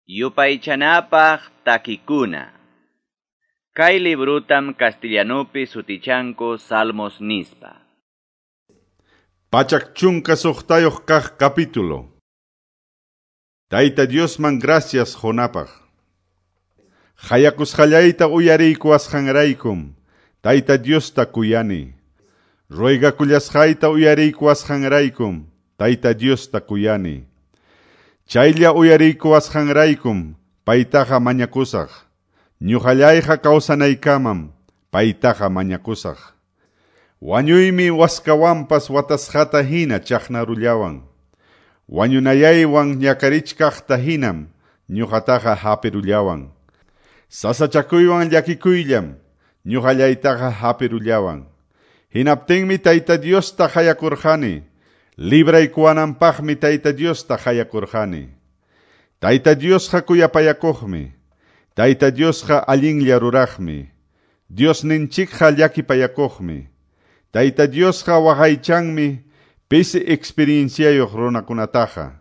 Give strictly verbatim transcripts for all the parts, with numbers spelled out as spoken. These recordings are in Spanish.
Yupaychanapaq takikuna. Kay librutam castellanopi sutichanku Salmos nispa. Pachak chunka suqtayuq kaq capítulo. Tayta Diosman gracias honapaq. Hayakusqallayta uyariyku asqanraykum. Tayta Diosta kuyani. Ruegakullasqayta uyariyku asqanraykum. Tayta Diosta kuyani. Chaylla uyariyku asqanraykum. Paytaqa mañakusaq. Ñuqallayqa kawsanaykamam. Paytaqa mañakusaq. Wañuymi waskawanpas watasqata hina chaqnarullawan. Wañunayaywan ñakarichkaqta hinam ñuqataqa hapirullawan. Sasachakuywan llakikuyllam ñuqallaytaqa hapirullawan. Hinaptinmi Tayta Diosta hayakurqani. Libraykuwananpaqmi Tayta Diosta hayakurqani. Tayta Diosqa kuyapayakuqmi. Tayta Diosqa allinlla ruraqmi. Diosninchikqa llakipayakuqmi. Tayta Diosqa waqaychanmi pisi experienciayuq runakunataqa.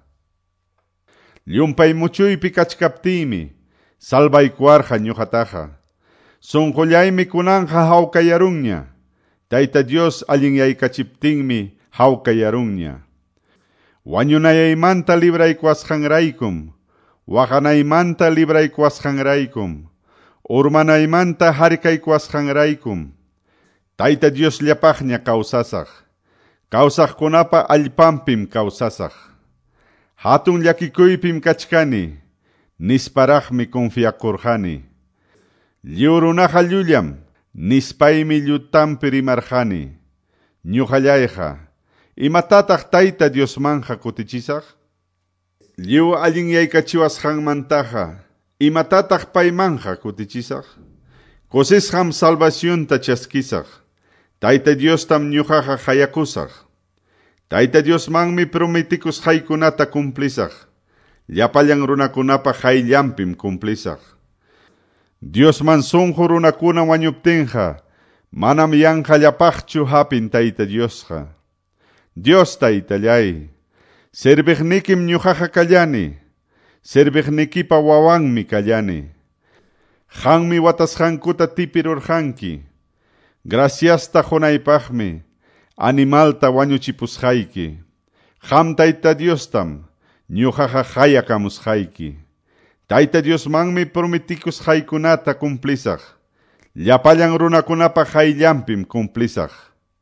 Llumpay muchuypi kachkaptiymi salvaykuwarqa ñuqataqa. Sunqullaymi kunanqa hawkallarunña. Tayta Dios allinyaykachiptinmi hawkallarunña. Wañunayaymanta libraykuasqanraykum. Waqanaymanta libraykuasqanraykum. Urmanaymanta harkaykuasqanraykum. Tayta Dios llapaqña kawsasaq. Kawsaqkunapa allpampim kawsasaq. Hatun llakikuypim kachkani. Nisparaqmi confiakurqani. Lliwrunaqa llullam. Nispaymi llutampi rimarqani. Ñuqallayqa. Imatataq Tayta Diosmanqa kutichisaq? Lliw allinyaykachiwasqanmantaqa. Imatataq paymanqa kutichisaq? Kusisqam salvacionta chaskisaq. Tayta Diostam ñuqaqa hayakusaq. Tayta Diosmanmi prometikusqaykunata cumplisaq. Llapallan runakunapa hayllanpim cumplisaq. Diosman sunqu runakuna wañuptinqa manam yanqallapaqchu hapin Tayta Diosqa. Dios Taytallay, sirviqnikim ñuqaqa kallani. Sirviqnikipa wawanmi kallani. Qanmi watasqankuta tipirurqanki. Graciasta hunaypaqmi animalta wañuchipusqayki. Qam Tayta Diostam ñuqaqa hayakamusqayki. Tayta Diosmanmi prometikusqaykunata cumplisaq. Llapallan runakunapa hayllanpim cumplisaq.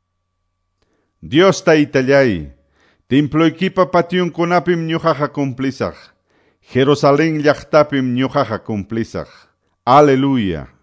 Dios Taytallay, temploykipa patiunkunapim ñuqaqa cumplisaq. Jerusalén llaqtapim ñuqaqa cumplisaq. Aleluya.